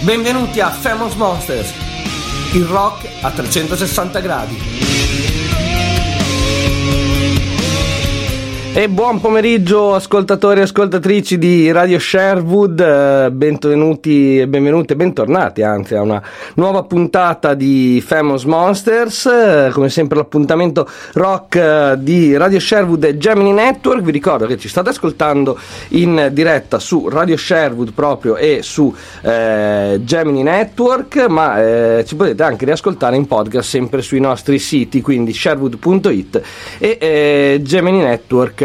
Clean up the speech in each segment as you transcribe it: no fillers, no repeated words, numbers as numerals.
Benvenuti a Famous Monsters, il rock a 360 gradi. E buon pomeriggio ascoltatori e ascoltatrici di Radio Sherwood, benvenuti e benvenute, bentornati anzi a una nuova puntata di Famous Monsters. Come sempre l'appuntamento rock di Radio Sherwood e Gemini Network. Vi ricordo che ci state ascoltando in diretta su Radio Sherwood proprio e su Gemini Network, ma ci potete anche riascoltare in podcast sempre sui nostri siti, quindi sherwood.it e Gemini Network.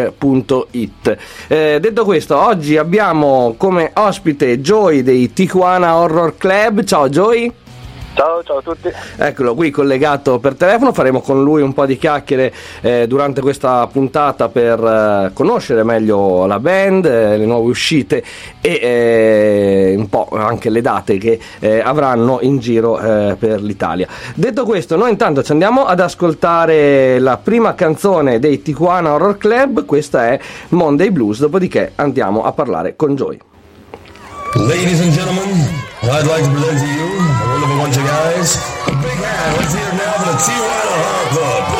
Detto questo, oggi abbiamo come ospite Joey dei Tijuana Horror Club. Ciao Joey. Ciao a tutti. Eccolo qui collegato per telefono, faremo con lui un po' di chiacchiere durante questa puntata per conoscere meglio la band, le nuove uscite e un po' anche le date che avranno in giro per l'Italia. Detto questo, noi intanto ci andiamo ad ascoltare la prima canzone dei Tijuana Horror Club, questa è Monday Blues, dopodiché andiamo a parlare con Joey. Ladies and gentlemen, I'd like to present to you a wonderful bunch of guys. A big hand, let's hear it now for the Tijuana Horror Club.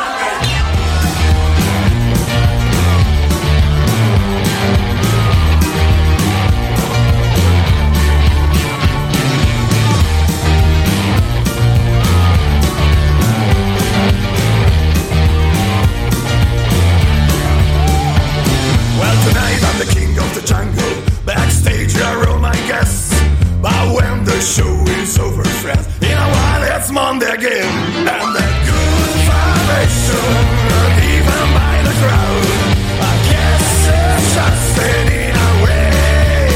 Well, tonight I'm the king of the jungle. Backstage I roll my guests, but when the show is over, friends, in a while it's Monday again, and that good vibration, even by the crowd, I guess it's just fading away.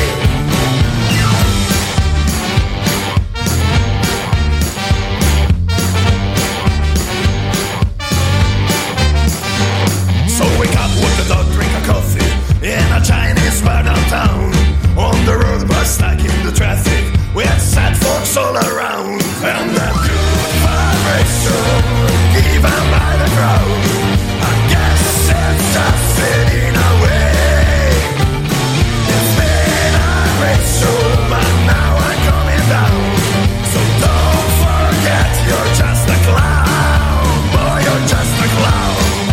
So wake up with the dog, drink a coffee in a Chinese bar downtown. On the road, but stuck in the traffic, we had sad folks all around, and that good vibration, given by the crowd, I guess it's just fading away. It's been a great show, but now I'm coming down, so don't forget you're just a clown, boy, you're just a clown.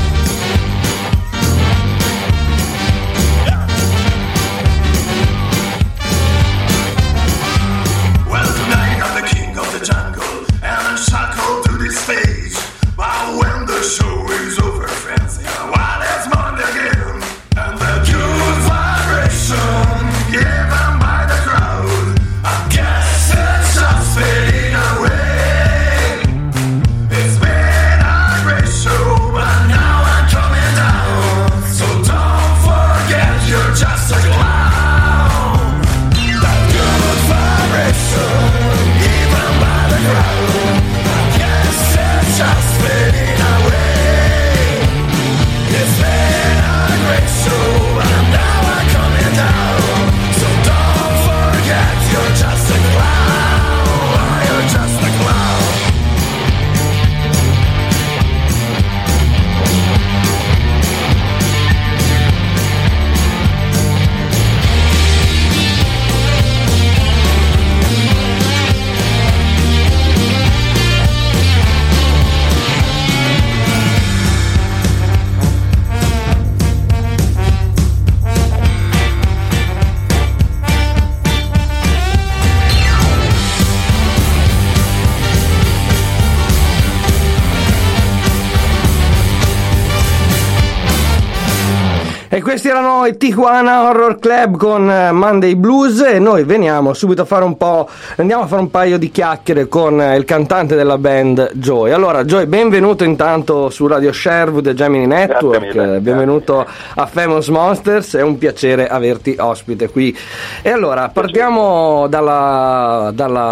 E questi erano i Tijuana Horror Club con Monday Blues, e noi veniamo subito andiamo a fare un paio di chiacchiere con il cantante della band Joey. Allora Joey, benvenuto intanto su Radio Sherwood e Gemini Network, benvenuto a Famous Monsters, è un piacere averti ospite qui. E allora partiamo dalla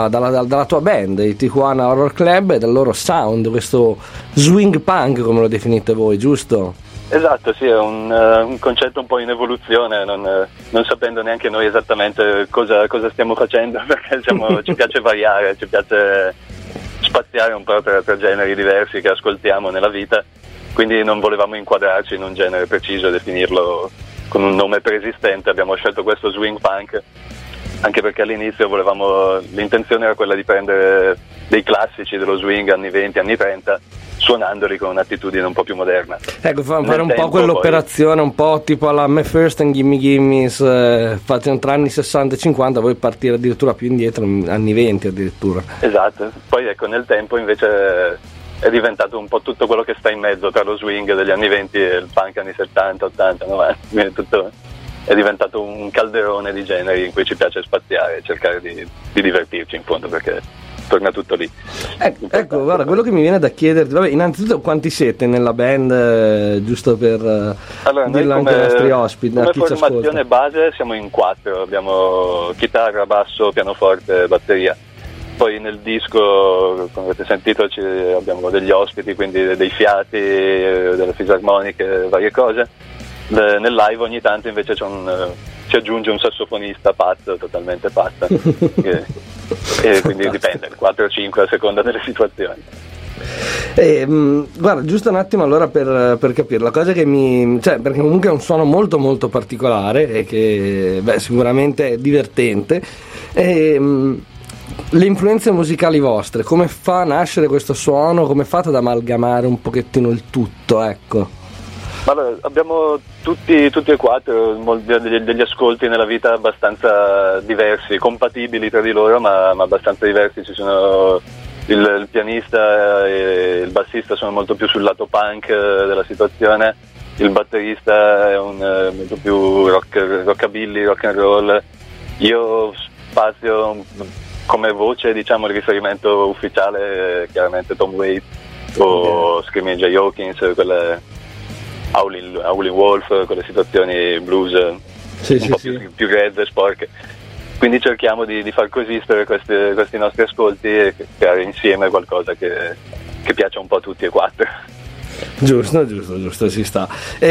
tua band, i Tijuana Horror Club, e dal loro sound, questo swing punk come lo definite voi, giusto? Esatto, sì, è un concetto un po' in evoluzione, non sapendo neanche noi esattamente cosa stiamo facendo, perché ci piace variare, ci piace spaziare un po' tra generi diversi che ascoltiamo nella vita, quindi non volevamo inquadrarci in un genere preciso e definirlo con un nome preesistente. Abbiamo scelto questo swing punk anche perché all'inizio l'intenzione era quella di prendere dei classici dello swing anni 20, anni 30, suonandoli con un'attitudine un po' più moderna. Ecco, fare un po' quell'operazione, un po' tipo alla Me First and Gimme Gimmes, fate tra anni 60 e 50, poi partire addirittura più indietro, anni 20 addirittura. Esatto, poi ecco, nel tempo invece è diventato un po' tutto quello che sta in mezzo tra lo swing degli anni 20 e il punk anni 70, 80, 90, è diventato un calderone di generi in cui ci piace spaziare e cercare di divertirci in fondo, perché torna tutto lì. Ecco, guarda, quello che mi viene da chiederti, vabbè, innanzitutto quanti siete nella band, giusto per dirlo anche ai nostri ospiti. Come formazione base siamo in 4, abbiamo chitarra, basso, pianoforte, batteria. Poi nel disco, come avete sentito, abbiamo degli ospiti, quindi dei fiati, delle fisarmoniche, varie cose. Nel live ogni tanto invece si aggiunge un sassofonista pazzo, totalmente pazzo, e quindi dipende, 4 o 5 a seconda delle situazioni. Guarda, giusto un attimo allora per capire la cosa che perché comunque è un suono molto molto particolare e che sicuramente è divertente. Le influenze musicali vostre, come fa a nascere questo suono? Come fate ad amalgamare un pochettino il tutto, ecco? Allora, abbiamo tutti e 4 degli ascolti nella vita abbastanza diversi, compatibili tra di loro, ma abbastanza diversi. Ci sono il pianista e il bassista sono molto più sul lato punk della situazione, il batterista è molto più rockabilly, rock and roll. Io spazio come voce, diciamo, il riferimento ufficiale chiaramente Tom Waits o Screaming Jay Hawkins, quelle Howlin' Wolf, quelle situazioni blues più red e sporche. Quindi cerchiamo di far coesistere questi nostri ascolti e creare insieme qualcosa che piaccia un po' a tutti e 4. Giusto, ci sta.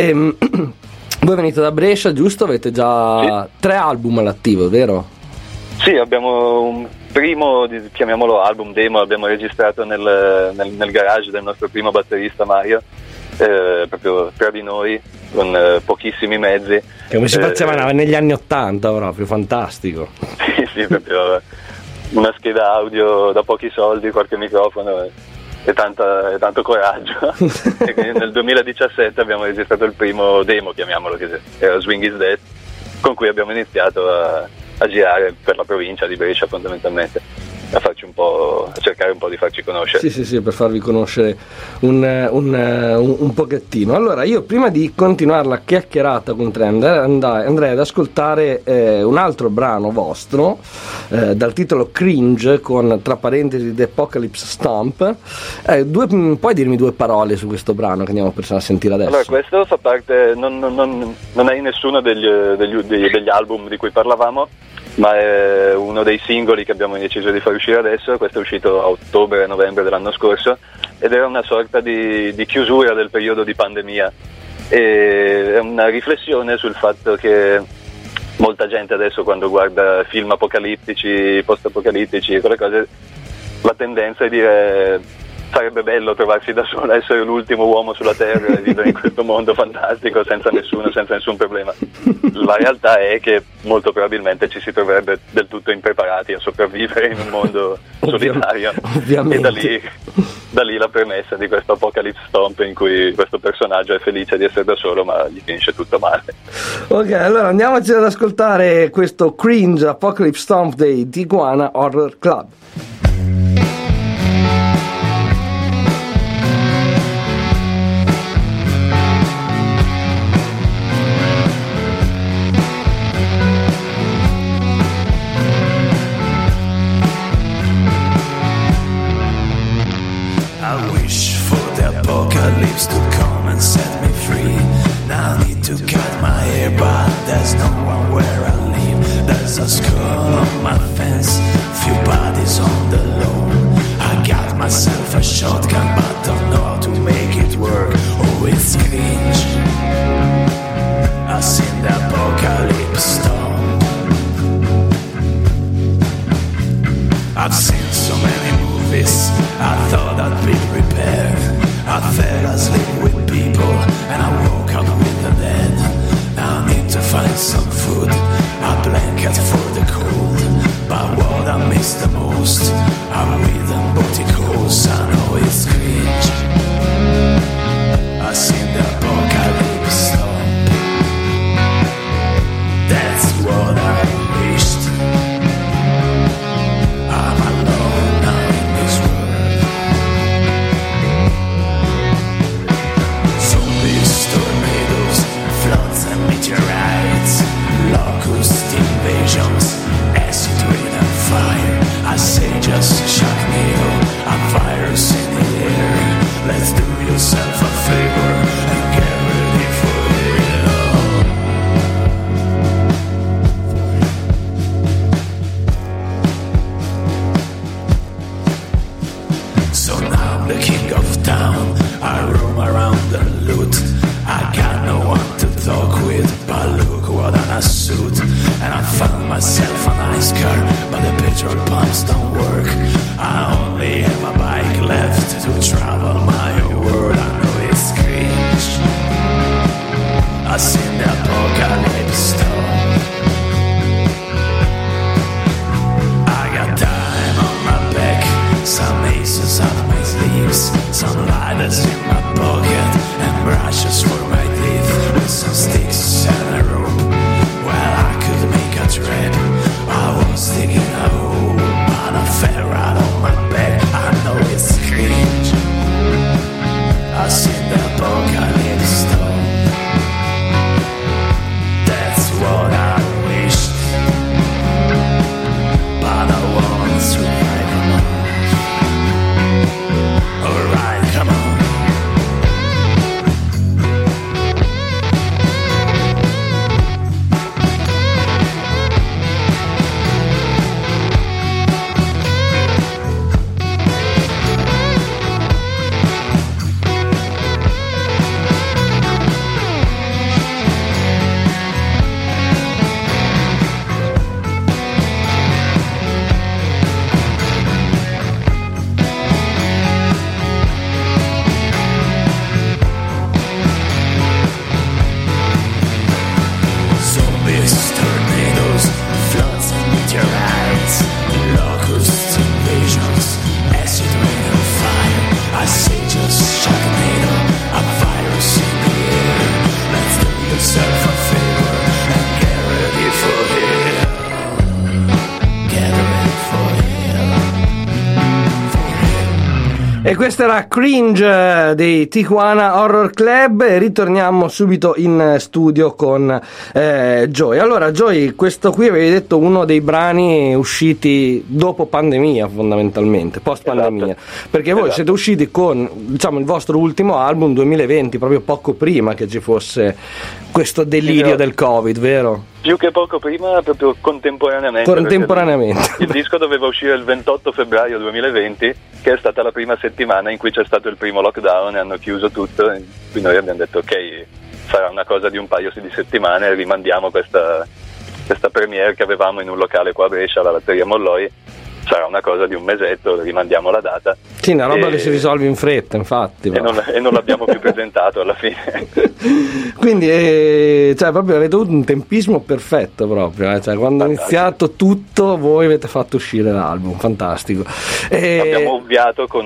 Voi venite da Brescia, giusto? Avete già 3 album all'attivo, vero? Sì, abbiamo un primo, chiamiamolo album demo, abbiamo registrato nel garage del nostro primo batterista Mario, proprio tra di noi, con pochissimi mezzi. Come si faceva negli anni 80, proprio fantastico. Sì, proprio una scheda audio da pochi soldi, qualche microfono e tanto coraggio. E quindi nel 2017 abbiamo registrato il primo demo, chiamiamolo, che era Swing is Dead, con cui abbiamo iniziato a girare per la provincia di Brescia, fondamentalmente, a cercare un po' di farci conoscere. Sì, per farvi conoscere un pochettino. Allora, io prima di continuare la chiacchierata con te andrei ad ascoltare un altro brano vostro dal titolo Cringe, con tra parentesi The Apocalypse Stomp. Puoi dirmi 2 parole su questo brano che andiamo a sentire adesso? Allora, questo fa parte, non è in nessuno degli album di cui parlavamo, ma è uno dei singoli che abbiamo deciso di far uscire adesso. Questo è uscito a ottobre-novembre dell'anno scorso ed era una sorta di chiusura del periodo di pandemia, e è una riflessione sul fatto che molta gente adesso, quando guarda film apocalittici, post-apocalittici e quelle cose, la tendenza è dire: sarebbe bello trovarsi da solo, essere l'ultimo uomo sulla terra e vivere in questo mondo fantastico senza nessun problema. La realtà è che molto probabilmente ci si troverebbe del tutto impreparati a sopravvivere in un mondo solitario. Ovviamente. E da lì la premessa di questo Apocalypse Stomp, in cui questo personaggio è felice di essere da solo ma gli finisce tutto male. Ok, allora andiamoci ad ascoltare questo Cringe Apocalypse Stomp dei Tijuana Horror Club. To come and set me free. Now I need to cut my hair, but there's no one where I live. There's a skull on my fence, few bodies on the lawn. I got myself a shotgun, but don't know how to make it work. Oh, it's cringe. I've seen the apocalypse storm. I've seen so many movies, I thought I'd be prepared. I fell asleep with people and I woke up with the dead. Now I need to find some food, a blanket for the cold. Let's do yourself a favor and get ready for it. So now I'm the king of town, I roam around the loot. I got no one to talk with, but look what I suit. And I found myself a nice car, but the petrol pumps don't work. I only have a bike left to travel my world. I know it's cringe, I seen the apocalypse storm. I got time on my back, some aces on my sleeves, some lighters in my pocket, and brushes for my teeth, with some sticks and a rope. Well, I could make a trip, I was digging a hole, but I fell right on my back. I know it's cringe, I seen the apocalypse storm. That's what I wished, but I won't survive alone. Alright, come on. E questa era Cringe dei Tijuana Horror Club e ritorniamo subito in studio con Joey. Allora Joey, questo qui avevi detto uno dei brani usciti dopo pandemia, fondamentalmente, post pandemia, esatto. Perché voi siete usciti con, diciamo, il vostro ultimo album 2020, proprio poco prima che ci fosse questo delirio del Covid, vero? Più che poco prima, proprio contemporaneamente. Il disco doveva uscire il 28 febbraio 2020, che è stata la prima settimana in cui c'è stato il primo lockdown e hanno chiuso tutto, e quindi noi abbiamo detto ok, sarà una cosa di un paio di settimane e rimandiamo questa premiere che avevamo in un locale qua a Brescia, la Latteria Molloi. Sarà una cosa di un mesetto, rimandiamo la data. Sì, una roba che si risolve in fretta, infatti. E non l'abbiamo più presentato alla fine. Quindi, cioè, proprio avete avuto un tempismo perfetto proprio. Cioè, quando è iniziato tutto, voi avete fatto uscire l'album, fantastico. Abbiamo ovviato con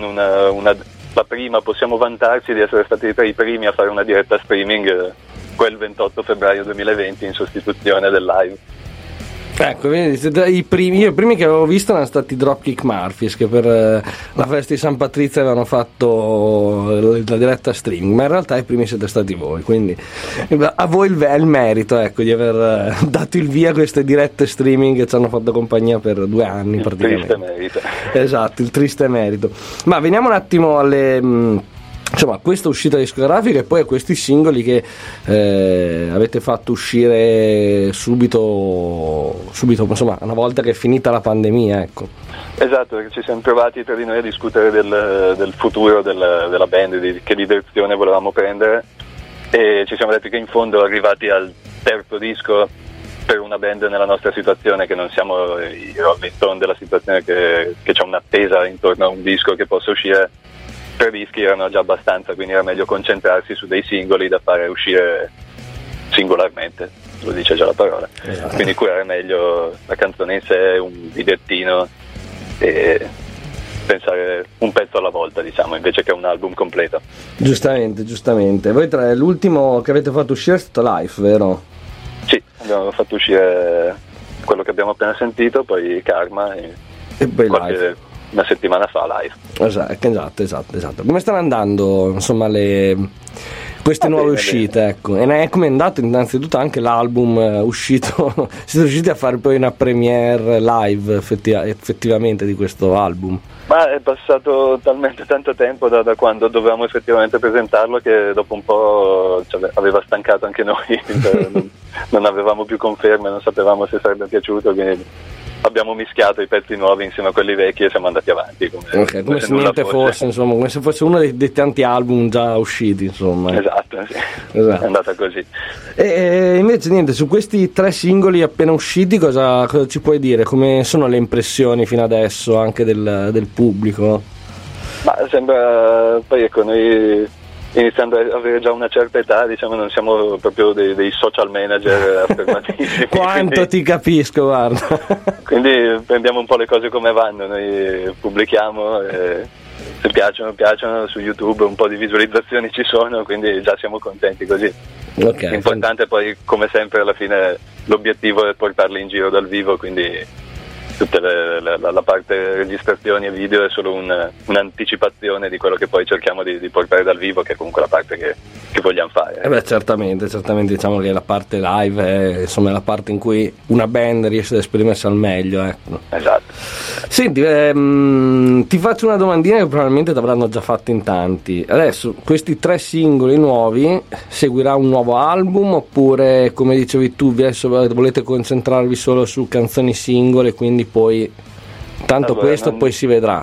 la prima, possiamo vantarci di essere stati i primi a fare una diretta streaming quel 28 febbraio 2020 in sostituzione del live. Ecco, i primi che avevo visto erano stati Dropkick Murphys, che per la festa di San Patrizio avevano fatto la diretta streaming, ma in realtà i primi siete stati voi, quindi a voi il merito, ecco, di aver dato il via a queste dirette streaming che ci hanno fatto compagnia per 2 anni praticamente. Il triste merito. Esatto, il triste merito. Ma veniamo un attimo alle... insomma, questa uscita discografica e poi a questi singoli che avete fatto uscire subito, insomma, una volta che è finita la pandemia, ecco. Esatto, perché ci siamo trovati tra di noi a discutere del futuro della band, che direzione volevamo prendere, e ci siamo detti che in fondo, arrivati al terzo disco, per una band nella nostra situazione, che non siamo i Rolling Stone della situazione che c'è un'attesa intorno a un disco che possa uscire, 3 dischi erano già abbastanza, quindi era meglio concentrarsi su dei singoli da fare uscire singolarmente, lo dice già la parola. Esatto. Quindi curare meglio la canzone in sé, un videttino, e pensare un pezzo alla volta, diciamo, invece che un album completo. Giustamente. Voi l'ultimo che avete fatto uscire è stato Life, vero? Sì, abbiamo fatto uscire quello che abbiamo appena sentito, poi Karma e poi Life. Una settimana fa live. Esatto. Come stanno andando, insomma, queste nuove uscite, ecco. E come è andato innanzitutto anche l'album uscito? Siete riusciti a fare poi una premiere live effettivamente di questo album? Ma è passato talmente tanto tempo da quando dovevamo effettivamente presentarlo che dopo un po' aveva stancato anche noi, non avevamo più conferme, non sapevamo se sarebbe piaciuto, quindi abbiamo mischiato i pezzi nuovi insieme a quelli vecchi e siamo andati avanti come se niente fosse, insomma, come se fosse uno dei tanti album già usciti, insomma. Esatto, sì. È andata così. E invece niente, su questi 3 singoli appena usciti cosa ci puoi dire? Come sono le impressioni fino adesso anche del pubblico? Ma sembra, poi ecco, noi iniziando ad avere già una certa età, diciamo, non siamo proprio dei social manager affermatissimi. Quanto quindi, ti capisco, guarda. Quindi prendiamo un po' le cose come vanno, noi pubblichiamo, se piacciono, su YouTube un po' di visualizzazioni ci sono, quindi già siamo contenti così. Okay, l'importante poi, come sempre, alla fine l'obiettivo è portarli in giro dal vivo, quindi tutta la parte registrazioni e video è solo un'anticipazione di quello che poi cerchiamo di portare dal vivo, che è comunque la parte che vogliamo fare. Certamente diciamo che la parte live è insomma la parte in cui una band riesce ad esprimersi al meglio, ecco. Esatto. Senti, ti faccio una domandina che probabilmente ti avranno già fatto in tanti. Adesso questi 3 singoli nuovi, seguirà un nuovo album oppure, come dicevi tu, volete concentrarvi solo su canzoni singole, quindi poi tanto allora, questo poi si vedrà?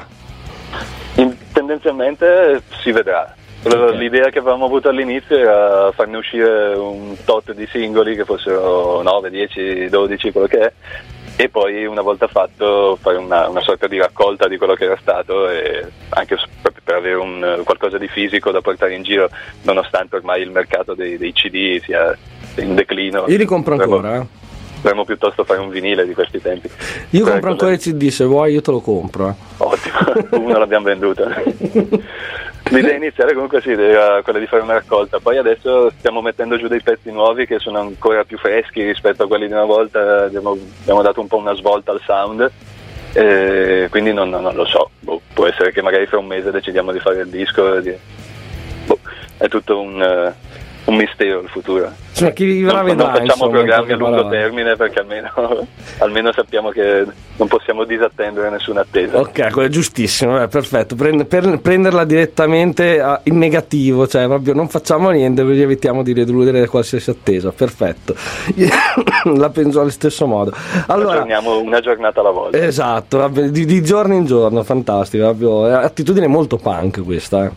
Tendenzialmente si vedrà. Okay. L'idea che avevamo avuto all'inizio era farne uscire un tot di singoli che fossero 9, 10, 12, quello che è, e poi una volta fatto fare una sorta di raccolta di quello che era stato, e anche per avere qualcosa di fisico da portare in giro, nonostante ormai il mercato dei CD sia in declino. Io li compro ancora, Dovremmo piuttosto fare un vinile di questi tempi. Io compro ancora il CD, se vuoi io te lo compro. Ottimo, uno l'abbiamo venduto. L'idea iniziale comunque sì, era quella di fare una raccolta, poi adesso stiamo mettendo giù dei pezzi nuovi che sono ancora più freschi rispetto a quelli di una volta, abbiamo dato un po' una svolta al sound, quindi non lo so, può essere che magari fra un mese decidiamo di fare il disco, è tutto un mistero il futuro. Cioè, chi vivrà vedrà. Non facciamo programmi a lungo termine, perché almeno sappiamo che non possiamo disattendere nessuna attesa. Ok, quello è giustissimo, perfetto. Prenderla direttamente in negativo, cioè proprio non facciamo niente perché evitiamo di deludere qualsiasi attesa. Perfetto. La penso allo stesso modo. Allora, torniamo una giornata alla volta. Esatto, di giorno in giorno, fantastico. Proprio, è attitudine molto punk questa.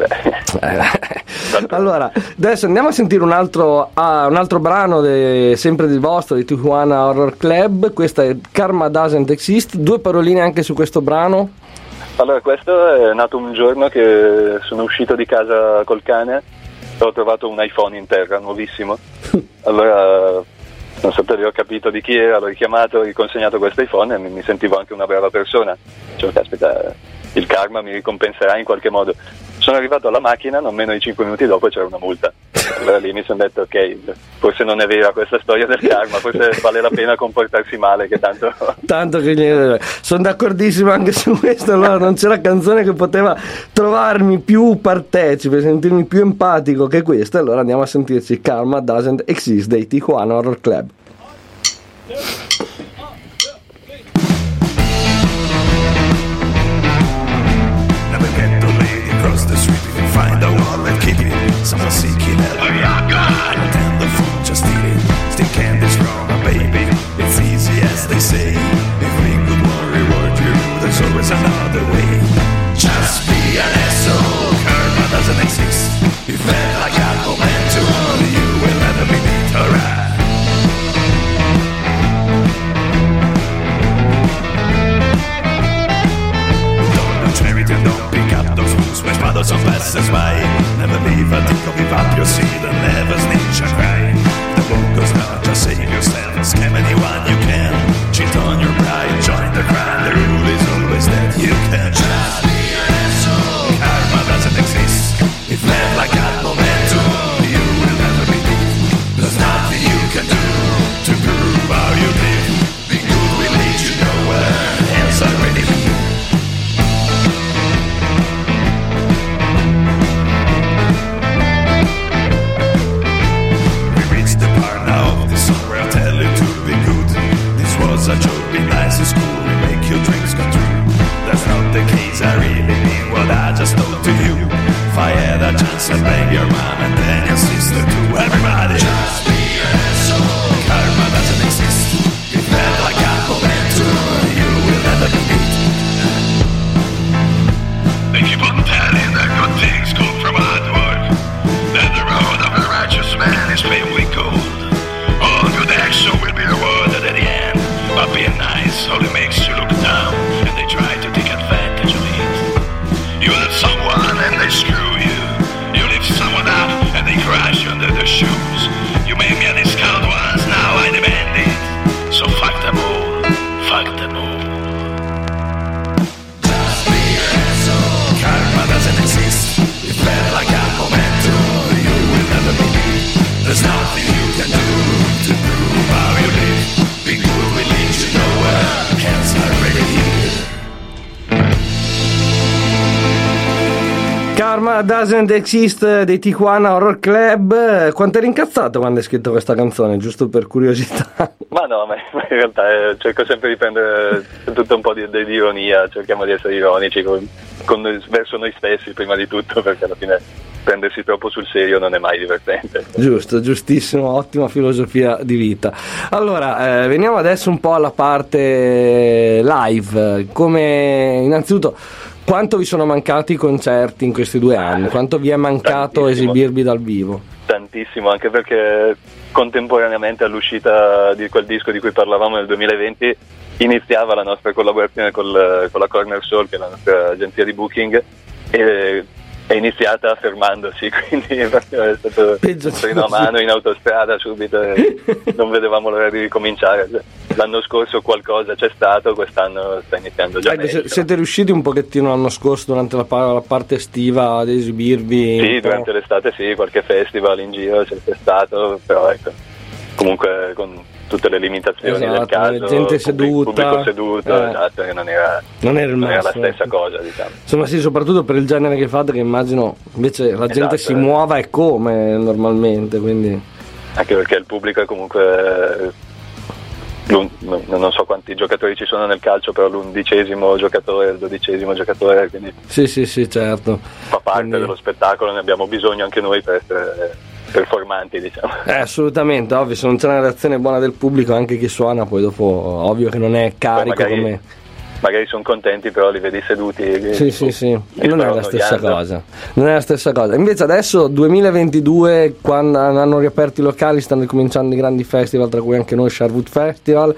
Allora, adesso andiamo a sentire un altro brano sempre del vostro, di Tijuana Horror Club. Questa è Karma Doesn't Exist. 2 paroline anche su questo brano. Allora, questo è nato un giorno che sono uscito di casa col cane, ho trovato un iPhone in terra nuovissimo. Allora non so, ho capito di chi era, l'ho richiamato, ho riconsegnato questo iPhone e mi sentivo anche una brava persona. Cioè, caspita, il karma mi ricompenserà in qualche modo. Sono arrivato alla macchina, non meno di 5 minuti dopo c'era una multa. Allora lì mi sono detto, ok, forse non è vera questa storia del karma, forse vale la pena comportarsi male, che tanto che sono d'accordissimo anche su questo. Allora non c'era canzone che poteva trovarmi più partecipe, sentirmi più empatico che questa. Allora andiamo a sentirci Karma Doesn't Exist dei Tijuana Horror Club. Find a wall and keep it. Someone seeking help. And the phone just steal it. Still candy's from a baby. It's easy as they say. If we could reward you, there's always another way. Just be an asshole. Karma doesn't exist. If I got momentum, you will never be beat. Alright. Don't pick up those fools, smash bottles on passers-by. Never leave a dick or give up your seat and never snitch or cry. The boat goes down, just save yourself. Scam anyone you can. Cheat on your pride, join the crime. The rule is always that you can just be an asshole. Karma doesn't exist. If never got momentum, you will never be beat. There's nothing you can do to prove how you live. Be good will lead you nowhere. Hands are ready for you. dance and bang your mom and then your sister too. Everybody, just be an asshole. Karma doesn't exist. Be fed like apple and you will never be beat. They keep on telling that good things come from hard work, that the road of a righteous man is paved with gold. All good action will be rewarded at the end, but being nice only makes you look down, and they try to take advantage of it. You love someone and they screw you. You lift someone up and they crash under their shoes. You made me a discount once, now I demand it. So fuck them all, fuck them all. Just be an asshole. Karma doesn't exist. It's better like momentum. You will never be me. There's nothing you can do to prove how you live. Being good will lead you nowhere. Hands are ready here. Karma Doesn't Exist dei Tijuana Horror Club. Quanto eri incazzato quando hai scritto questa canzone, giusto per curiosità? Ma no, ma in realtà cerco sempre di prendere tutto un po' di ironia, cerchiamo di essere ironici verso noi stessi prima di tutto, perché alla fine prendersi troppo sul serio non è mai divertente. Giusto, giustissimo, ottima filosofia di vita. Allora, veniamo adesso un po' alla parte live. Come innanzitutto, quanto vi sono mancati i concerti in questi 2 anni? Quanto vi è mancato esibirvi dal vivo? Tantissimo, anche perché contemporaneamente all'uscita di quel disco di cui parlavamo nel 2020 iniziava la nostra collaborazione con la Corner Soul, che è la nostra agenzia di booking, e è iniziata fermandosi, quindi è stato un freno a mano in autostrada subito e non vedevamo l'ora di ricominciare. L'anno scorso qualcosa c'è stato, quest'anno sta iniziando già meglio. Siete riusciti un pochettino l'anno scorso, durante la parte estiva, ad esibirvi? Sì, durante l'estate sì, qualche festival in giro c'è stato, però ecco, comunque con tutte le limitazioni del caso, gente seduta, pubblico seduto, esatto, che non era la stessa cosa, diciamo. Insomma sì, soprattutto per il genere che fate, che immagino invece la gente si esatto, muova e come normalmente, quindi anche perché il pubblico è comunque non so quanti giocatori ci sono nel calcio, però l'11° giocatore, il 12° giocatore, quindi sì, certo, fa parte dello spettacolo, ne abbiamo bisogno anche noi per essere performanti, diciamo. Assolutamente, ovvio, se non c'è una reazione buona del pubblico, anche chi suona poi dopo ovvio che non è carico magari sono contenti, però li vedi seduti. Sì. E non è la stessa cosa. Non è la stessa cosa. Invece adesso 2022, quando hanno riaperto i locali, stanno ricominciando i grandi festival, tra cui anche noi Sherwood Festival.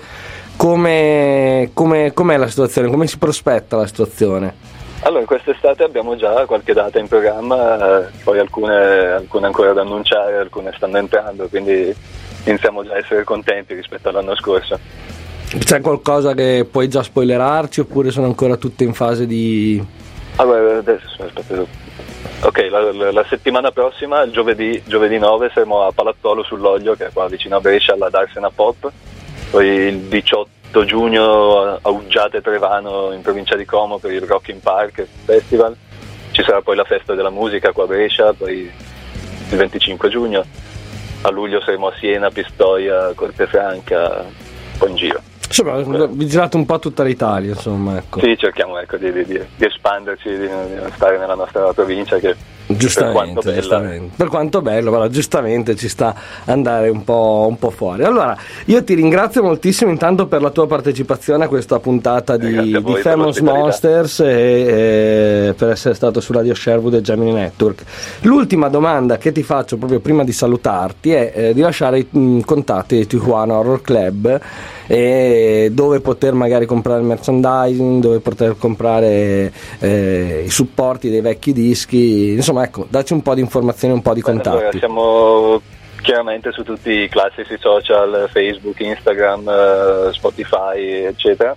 Com'è la situazione? Come si prospetta la situazione? Allora, quest'estate abbiamo già qualche data in programma, poi alcune ancora da annunciare, alcune stanno entrando, quindi iniziamo già a essere contenti rispetto all'anno scorso. C'è qualcosa che puoi già spoilerarci, oppure sono ancora tutte in fase di... Allora, adesso aspetta. Ok, la settimana prossima, il giovedì 9, saremo a Palazzolo sull'Oglio, che è qua vicino a Brescia, alla Darsena Pop. Poi il 18 giugno a Uggiate Trevano, in provincia di Como, per il Rock in Park Festival. Ci sarà poi la festa della musica qua a Brescia, poi il 25 giugno. A luglio saremo a Siena, Pistoia, Cortefranca, poi in giro. Insomma, vi girate un po' tutta l'Italia, insomma, ecco. Sì, cerchiamo di espanderci, di non stare nella nostra provincia, che giustamente, per quanto bello, però giustamente ci sta andare un po' fuori. Allora, io ti ringrazio moltissimo intanto per la tua partecipazione a questa puntata di Famous Monsters e per essere stato su Radio Sherwood e Gemini Network. L'ultima domanda che ti faccio proprio prima di salutarti è di lasciare i contatti di Tijuana Horror Club, e dove poter magari comprare il merchandising, dove poter comprare i supporti dei vecchi dischi, insomma, ecco, dacci un po' di informazioni, un po' di contatti. Allora, siamo chiaramente su tutti i classici social, Facebook, Instagram, Spotify, eccetera,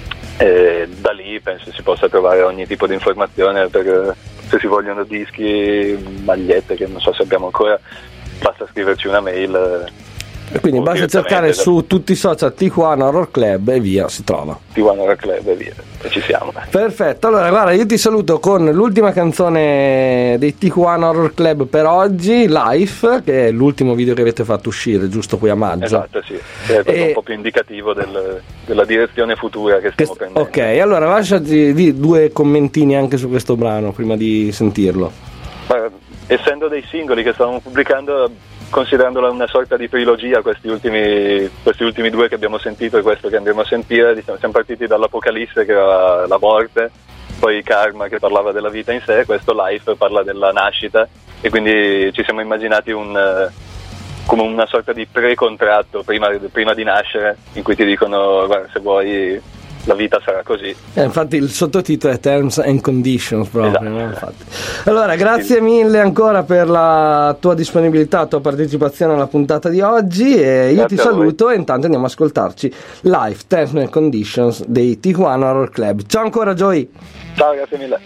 e da lì penso si possa trovare ogni tipo di informazione, per se si vogliono dischi, magliette, che non so se abbiamo ancora, basta scriverci una mail. Quindi basta cercare su tutti i social Tijuana Horror Club e via, si trova Tijuana Horror Club e via, e ci siamo. Perfetto, allora guarda, io ti saluto con l'ultima canzone dei Tijuana Horror Club per oggi, Life, che è l'ultimo video che avete fatto uscire giusto qui a maggio. Esatto, sì, è un po' più indicativo della direzione futura che stiamo prendendo. Ok, allora lasciati 2 commentini anche su questo brano prima di sentirlo. essendo dei singoli che stavamo pubblicando, considerandola una sorta di trilogia, questi ultimi due che abbiamo sentito e questo che andremo a sentire, diciamo, siamo partiti dall'Apocalisse, che era la morte, poi Karma, che parlava della vita in sé, questo Life parla della nascita, e quindi ci siamo immaginati come una sorta di pre-contratto prima di nascere, in cui ti dicono: guarda, se vuoi la vita sarà così. Infatti il sottotitolo è Terms and Conditions proprio, esatto. No? Infatti. Allora, grazie mille ancora per la tua disponibilità, la tua partecipazione alla puntata di oggi, e io ti saluto e intanto andiamo a ascoltarci live Terms and Conditions dei Tijuana Horror Club. Ciao ancora Joey. Ciao, grazie mille.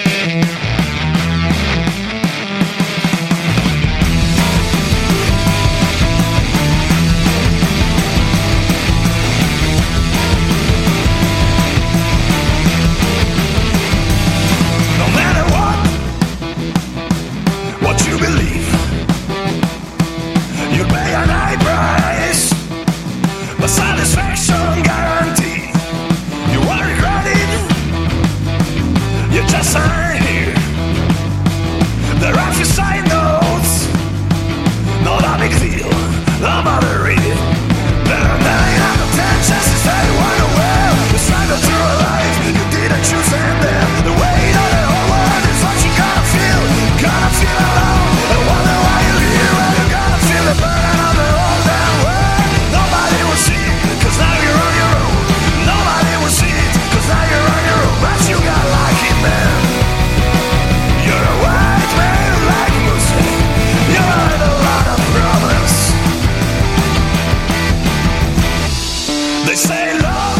Satisfaction guarantee. You won't regret it. You just sign here. There are few side notes. Not a big deal. Nobody read it. There are 9 out of 10 chances that you weren't aware. You struggled through a life you didn't choose, and then the weight of the whole world is what you gotta feel. Gonna feel alone and wonder why you're here. And you're gonna feel the burden of the whole damn world. Nobody will see it, 'cause now you're on your own. Nobody will see it, 'cause now you're on your own. But you got lucky, man. You're a white man like Musa. You had a lot of problems. They say love,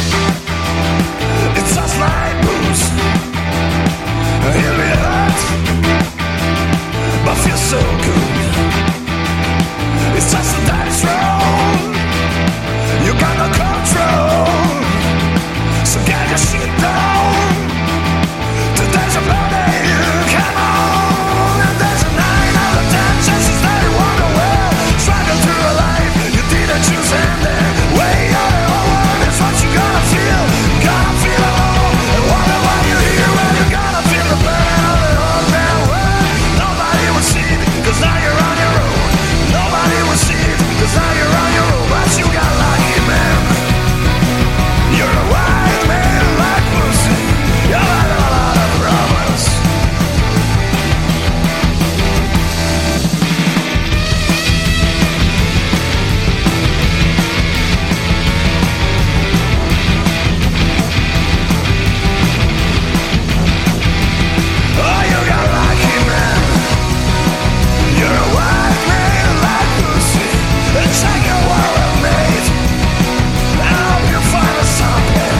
it's just like booze. Hear me hurt, but feel so good. It's just that it's wrong. You got no control, so get your shit down. Today's a party, come on. And there's a 9 out of 10 chances that you won't know well. Struggle through a life you didn't choose, and then way out of the world is what you gotta feel. Gotta feel alone and wonder why you're here. Well, you gotta feel the burn of the whole damn world. Nobody will see it, 'cause now you're on your own. Nobody will see it, 'cause now you're on your own. But you got lucky, man. You're a white man like Lucy. You had a lot of problems. Oh, you got lucky, man. You're a white man like Lucy. It's like a world made. I hope you find a something.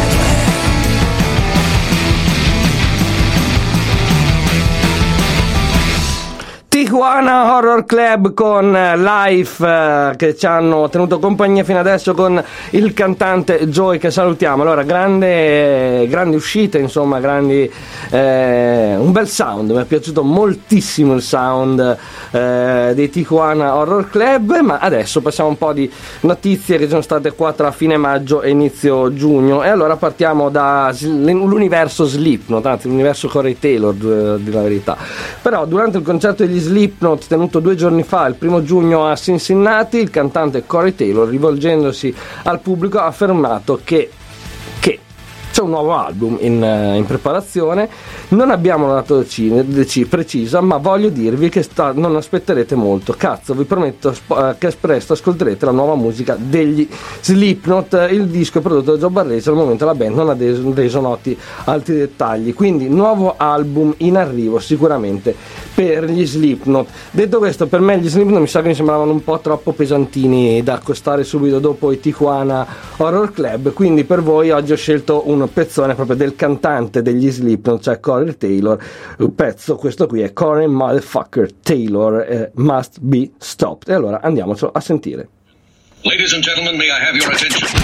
Tijuana Horror Club con Life, che ci hanno tenuto compagnia fino adesso con il cantante Joey, che salutiamo. Allora, grandi uscite, insomma, un bel sound, mi è piaciuto moltissimo il sound dei Tijuana Horror Club. Ma adesso passiamo un po' di notizie che sono state qua tra fine maggio e inizio giugno, e allora partiamo dall'universo Slipknot, anzi l'universo Corey Taylor, di la verità. Però durante il concerto degli Slipknot tenuto 2 giorni fa, il 1 giugno a Cincinnati, il cantante Corey Taylor, rivolgendosi al pubblico, ha affermato che c'è un nuovo album in preparazione. Non abbiamo una data precisa, ma voglio dirvi che non aspetterete molto. Cazzo, vi prometto che presto ascolterete la nuova musica degli Slipknot. Il disco è prodotto da Joe Barresi, al momento la band non ha reso noti altri dettagli, quindi nuovo album in arrivo sicuramente per gli Slipknot. Detto questo, per me gli Slipknot mi sa che mi sembravano un po' troppo pesantini da accostare subito dopo i Tijuana Horror Club, quindi per voi oggi ho scelto un pezzone proprio del cantante degli Slipknot, cioè Corey Taylor. Il pezzo, questo qui, è Corey Motherfucker Taylor, Must Be Stopped. E allora andiamocelo a sentire. Ladies and gentlemen, may I have your attention?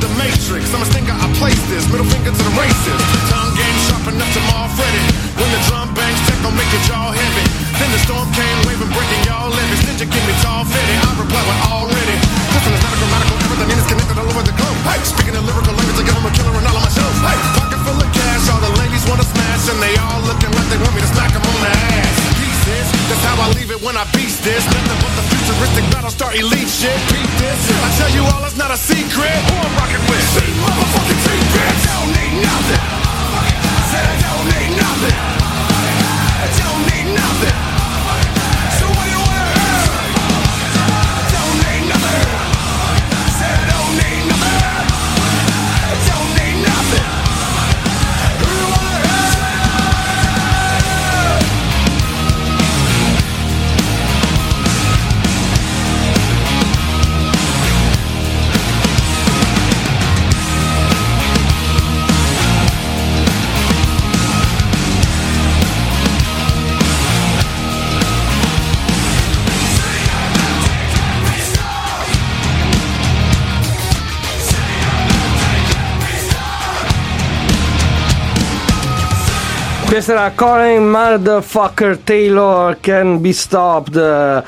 the matrix. I'm a stinker, I place this. Middle finger to the racist. Tongue game sharp enough to Mal Freddy. When the drum bangs check, don't make your jaw heavy. Then the storm came waving, breaking y'all levies. Did you give me tall fitty? I reply with already. Listen, it's not a grammatical error, the name is connected all over the globe. Hey, speaking of lyrical language, I give them a killer and all of my shows. Hey, pocket full of cash, all the ladies wanna smash, and they all looking like they want me to smack them on the ass. Pieces, that's how I leave it when I beast this. Nothing but the futuristic Battlestar Elite shit. Beat this, I tell you all, it's not a secret. Who I'm rocking with? See, motherfucking secret. Don't need nothing. Said I don't need nothing. I don't need nothing. So what do you wanna hear? Don't need nothing. Said I don't need nothing. I don't need nothing. Who do you wanna hear? Questa era Colin Motherfucker Taylor, Can Be Stopped,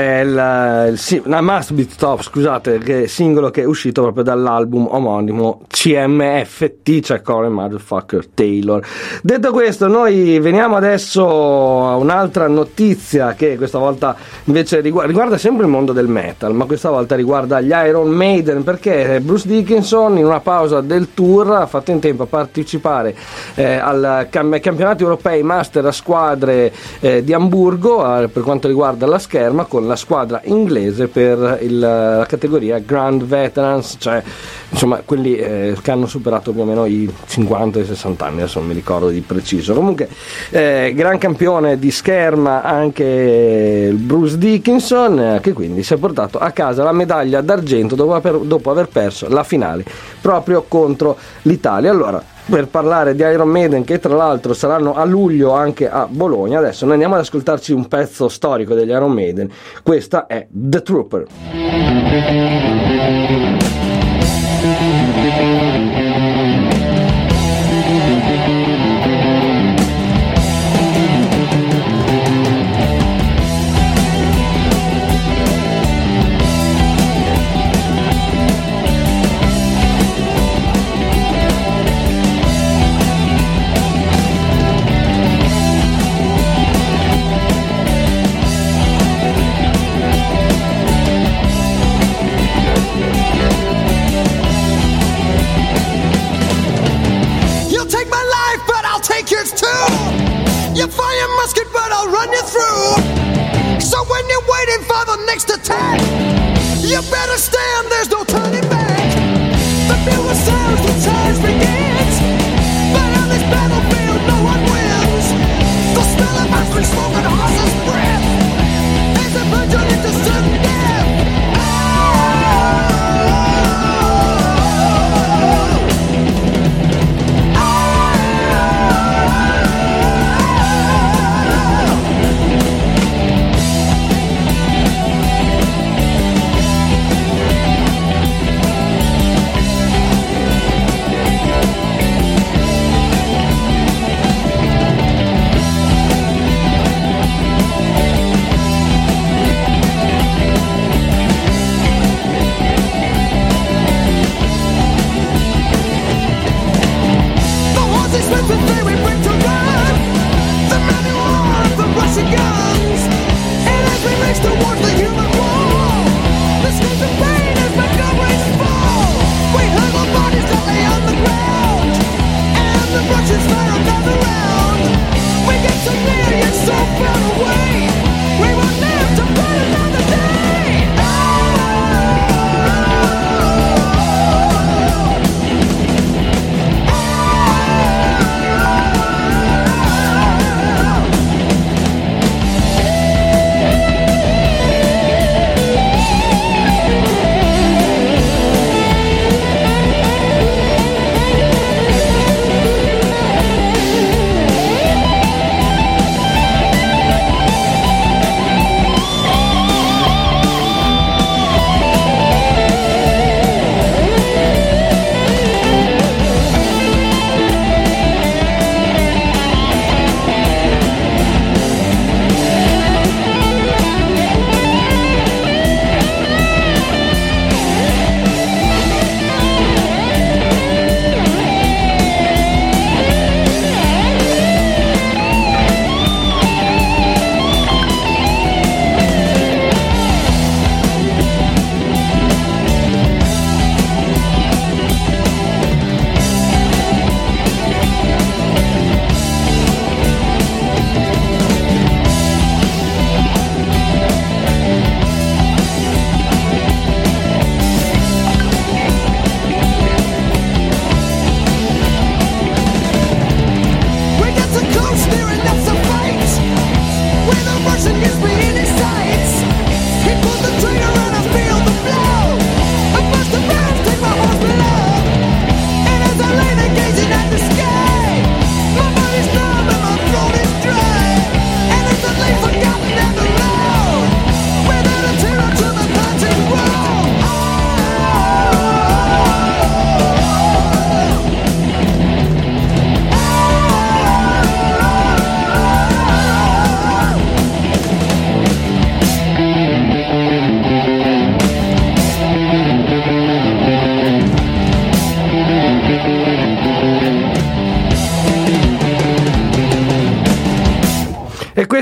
Must Be Stopped, scusate, che è il singolo che è uscito proprio dall'album omonimo CMFT, cioè Colin Motherfucker Taylor. Detto questo, noi veniamo adesso a un'altra notizia che questa volta invece riguarda sempre il mondo del metal, ma questa volta riguarda gli Iron Maiden, perché Bruce Dickinson in una pausa del tour ha fatto in tempo a partecipare al campionato europei master a squadre di Amburgo per quanto riguarda la scherma, con la squadra inglese per la categoria Grand Veterans, cioè insomma quelli che hanno superato più o meno i 50 e 60 anni, adesso non mi ricordo di preciso. Comunque gran campione di scherma anche Bruce Dickinson, che quindi si è portato a casa la medaglia d'argento dopo aver perso la finale proprio contro l'Italia. Allora, per parlare di Iron Maiden, che tra l'altro saranno a luglio anche a Bologna, adesso noi andiamo ad ascoltarci un pezzo storico degli Iron Maiden. Questa è The Trooper.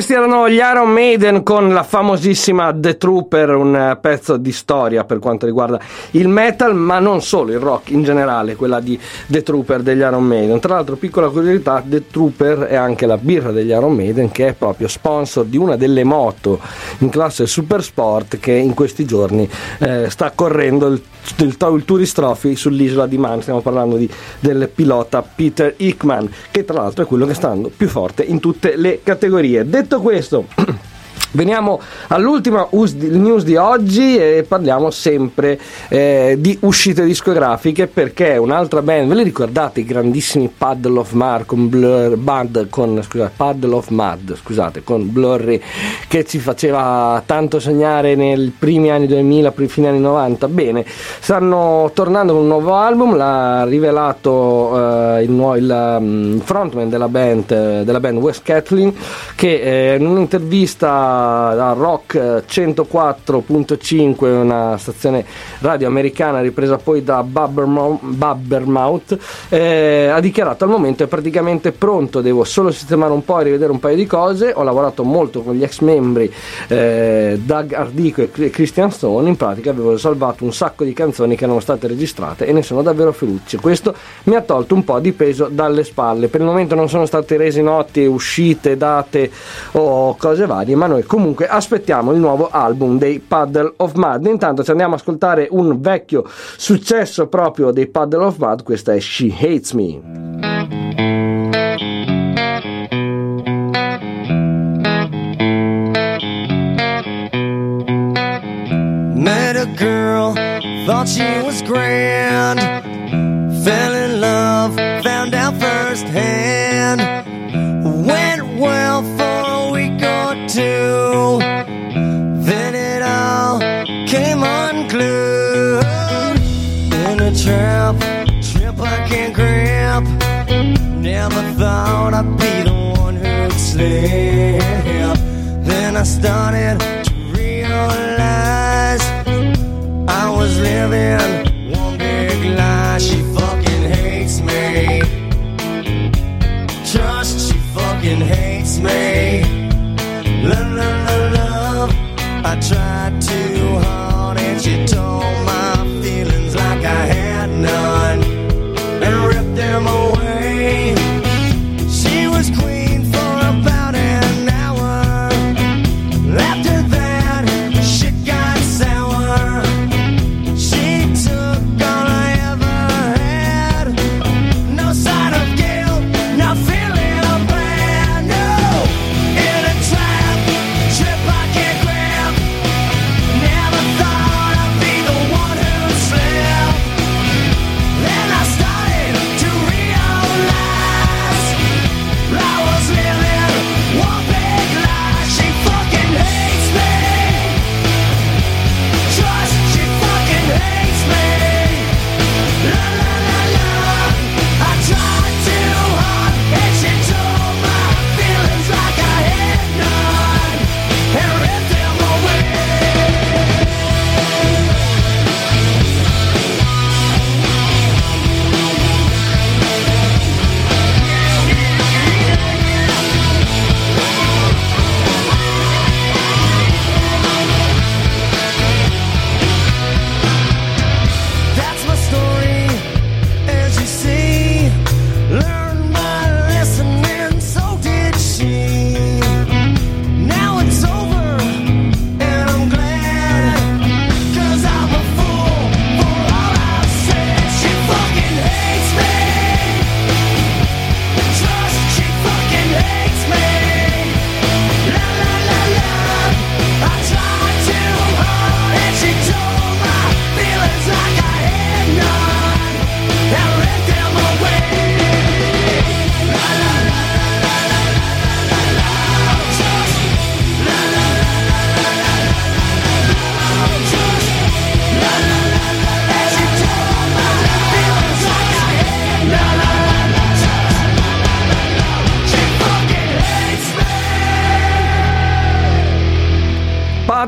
Questi erano gli Iron Maiden con la famosissima The Trooper, un pezzo di storia per quanto riguarda il metal, ma non solo, il rock in generale, quella di The Trooper degli Iron Maiden. Tra l'altro, piccola curiosità, The Trooper è anche la birra degli Iron Maiden, che è proprio sponsor di una delle moto in classe Super Sport che in questi giorni sta correndo il Tourist Trophy sull'isola di Man. Stiamo parlando del pilota Peter Hickman, che tra l'altro è quello che sta andando più forte in tutte le categorie. Detto questo, veniamo all'ultima news di oggi e parliamo sempre di uscite discografiche, perché un'altra band, ve le ricordate, i grandissimi Puddle of Mud con Blurry, che ci faceva tanto sognare nei primi anni 2000, fine anni 90? Bene, stanno tornando con un nuovo album, l'ha rivelato il frontman della band Wes Catlin, che in un'intervista da Rock 104.5, una stazione radio americana ripresa poi da Blabbermouth, ha dichiarato: al momento è praticamente pronto, devo solo sistemare un po' e rivedere un paio di cose. Ho lavorato molto con gli ex membri Doug Ardico e Christian Stone, in pratica avevo salvato un sacco di canzoni che erano state registrate e ne sono davvero felice. Questo mi ha tolto un po' di peso dalle spalle. Per il momento non sono state resi noti uscite, date o cose varie, ma noi comunque aspettiamo il nuovo album dei Puddle of Mud. Intanto ci andiamo a ascoltare un vecchio successo proprio dei Puddle of Mud, questa è She Hates Me. Met a girl, thought she was grand, fell in love, found out firsthand, went well for a week or two, then it all came unglued. In a trap I can't grab, never thought I'd be the one who'd slip. Then I started to realize I was living one big lie. She fucking hates me, trust, she fucking hates me. Love, love, love, love, I tried too hard and she told my feelings like I had none and ripped them away. She was queen for about an hour. After that, shit got sour. She took all I ever had. No sign of guilt, not feeling bad. No, in a trap I can't grab,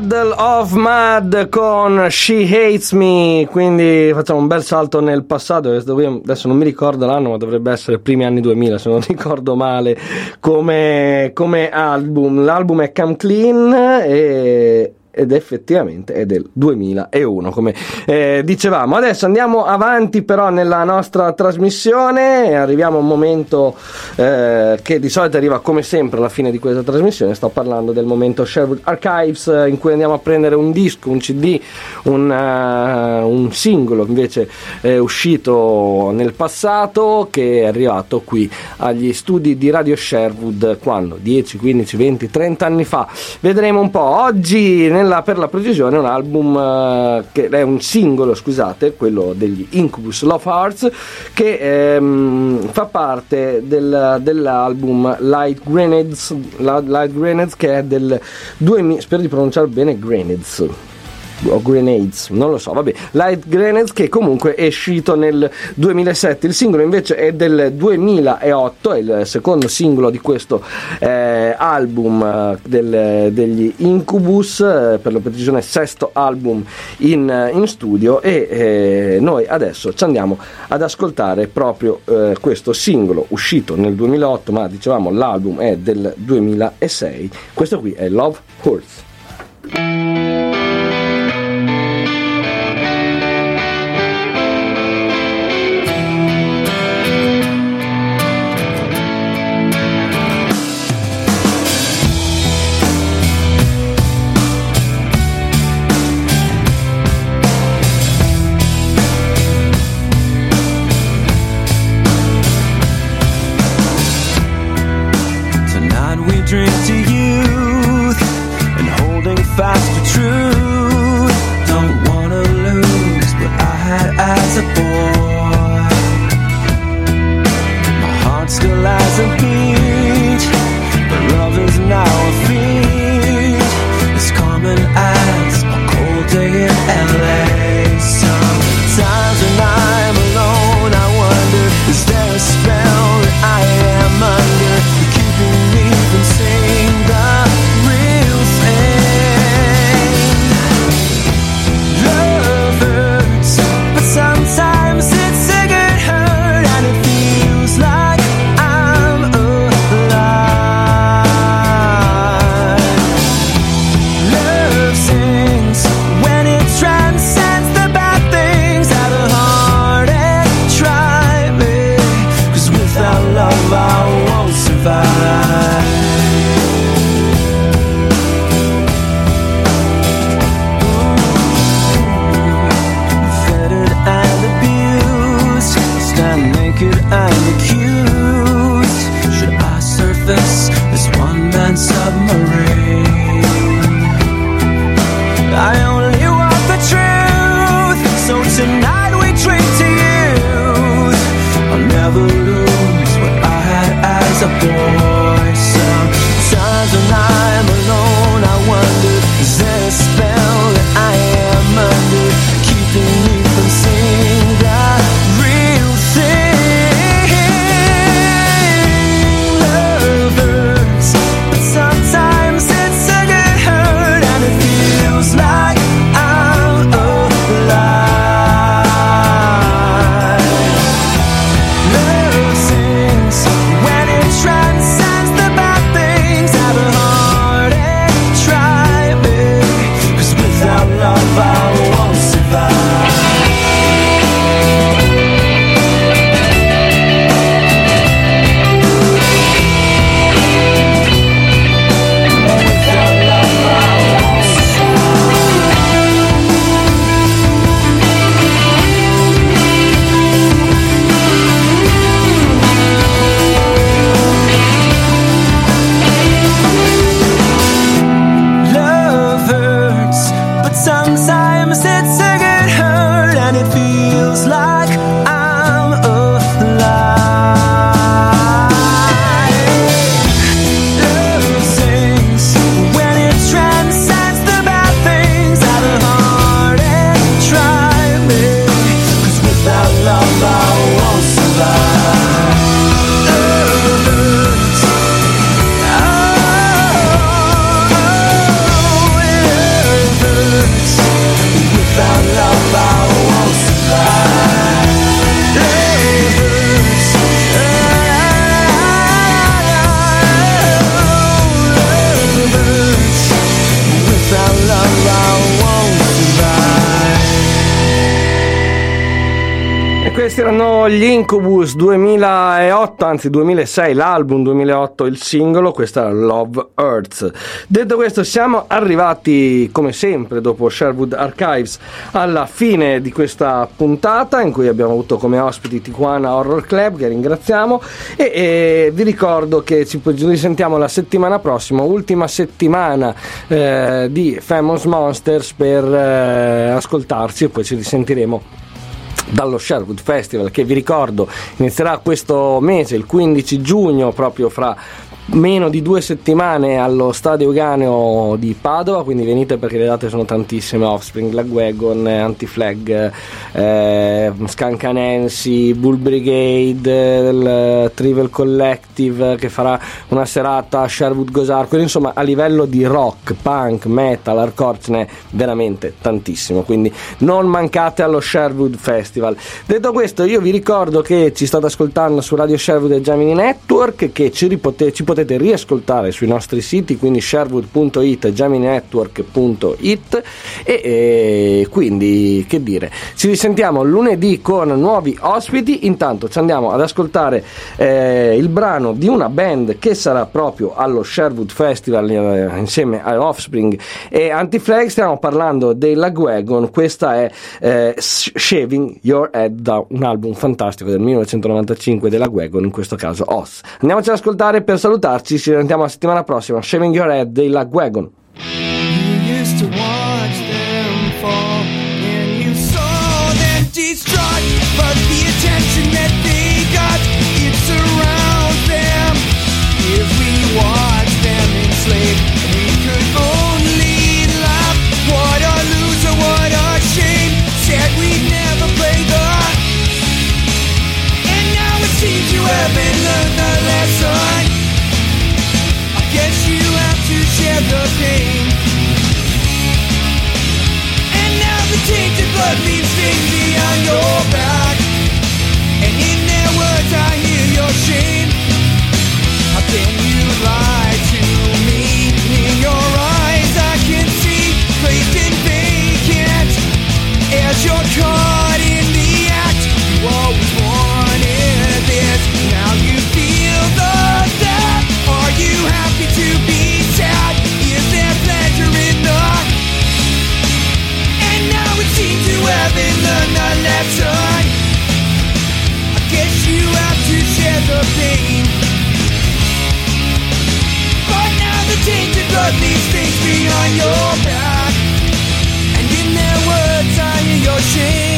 Puddle of Mud con She Hates Me, quindi facciamo un bel salto nel passato. Adesso non mi ricordo l'anno, ma dovrebbe essere primi anni 2000 se non ricordo male come album. L'album è Come Clean ed effettivamente è del 2001, come dicevamo. Adesso andiamo avanti però nella nostra trasmissione e arriviamo a un momento che di solito arriva come sempre alla fine di questa trasmissione. Sto parlando del momento Sherwood Archives, in cui andiamo a prendere un disco, un CD, un singolo invece uscito nel passato, che è arrivato qui agli studi di Radio Sherwood quando? 10, 15, 20, 30 anni fa. Vedremo un po'. Oggi per la precisione un album che è un singolo, scusate, quello degli Incubus Love Hearts, che fa parte dell'album Light Grenades, che è del 2000, spero di pronunciare bene, Grenades o Grenades, non lo so, vabbè, Light Grenades, che comunque è uscito nel 2007. Il singolo invece è del 2008, è il secondo singolo di questo album degli Incubus, per la precisione sesto album in studio, e noi adesso ci andiamo ad ascoltare proprio questo singolo uscito nel 2008, ma dicevamo l'album è del 2006. Questo qui è Love Hurts. Drink to youth and holding fast to truth. Don't wanna lose what I had as a boy. My heart still has a beat, but love is now a feat. As common as a cold day in LA. Sometimes when I'm alone I wonder, is there a spell that I am under, keeping me from seeing the real thing? Love hurts, but sometimes it's a good hurt, and it feels like I'm alive. Love sings when it transcends the bad things that are hard and try me, 'cause without love I won't survive. Fettered and abused, stand naked and accused. Should I surface this one man submarine? I only want the truth, so tonight we drink to youth. I'll never lose what I had as a boy. Sometimes when I'm alone I wonder, is there a spell that I am under, keeping me from seeing the real thing? Love hurts, but sometimes it's a good hurt, and it feels like I'm alive. Love sings when it transcends Questi erano gli Incubus 2008, anzi 2006 l'album, 2008 il singolo, questa era Love Hurts. Detto questo, siamo arrivati come sempre dopo Sherwood Archives alla fine di questa puntata in cui abbiamo avuto come ospiti Tijuana Horror Club, che ringraziamo, e vi ricordo che ci risentiamo la settimana prossima, ultima settimana di Famous Monsters, per ascoltarci, e poi ci risentiremo dallo Sherwood Festival, che vi ricordo inizierà questo mese, il 15 giugno, proprio fra meno di 2 settimane, allo Stadio Euganeo di Padova, quindi venite perché le date sono tantissime: Offspring, Lagwagon, Anti-Flag, Skunk Anansi, Bull Brigade, il Trivial Collective che farà una serata, Sherwood Goes Hardcore, insomma a livello di rock, punk, metal, hardcore ce n'è veramente tantissimo, quindi non mancate allo Sherwood Festival. Detto questo, io vi ricordo che ci state ascoltando su Radio Sherwood e Gemini Network, che ci potete riascoltare sui nostri siti, quindi sherwood.it e gemininetwork.it, e quindi che dire, ci risentiamo lunedì con nuovi ospiti. Intanto ci andiamo ad ascoltare il brano di una band che sarà proprio allo Sherwood Festival insieme a Offspring e Anti-Flag. Stiamo parlando dei Lagwagon, questa è Shaving Your Head, da un album fantastico del 1995 dei Lagwagon, in questo caso Oz. Andiamoci ad ascoltare per salutarci, ci sentiamo la settimana prossima. Shaving Your Head dei Lagwagon. You used to watch them fall, and you saw them destruct, but the attention that they got, it surrounds them. If we watch them enslaved, we could only laugh. What a loser, what a shame. Said we'd never play the. And now it seems you haven't learned the lesson. Guess you have to share the pain. And now the tainted blood leaves stains behind your back, and in their words I hear your shame. How can you lie to me? In your eyes I can see, placed in vacant, as you're caught in the act. You always wanted this, now you feel the death. Are you happy to be sad? Is there pleasure in the? And now it seems you haven't learned the lesson. I guess you have to share the pain. But now the tainted blood leaves things behind your back, and in their words I hear your shame.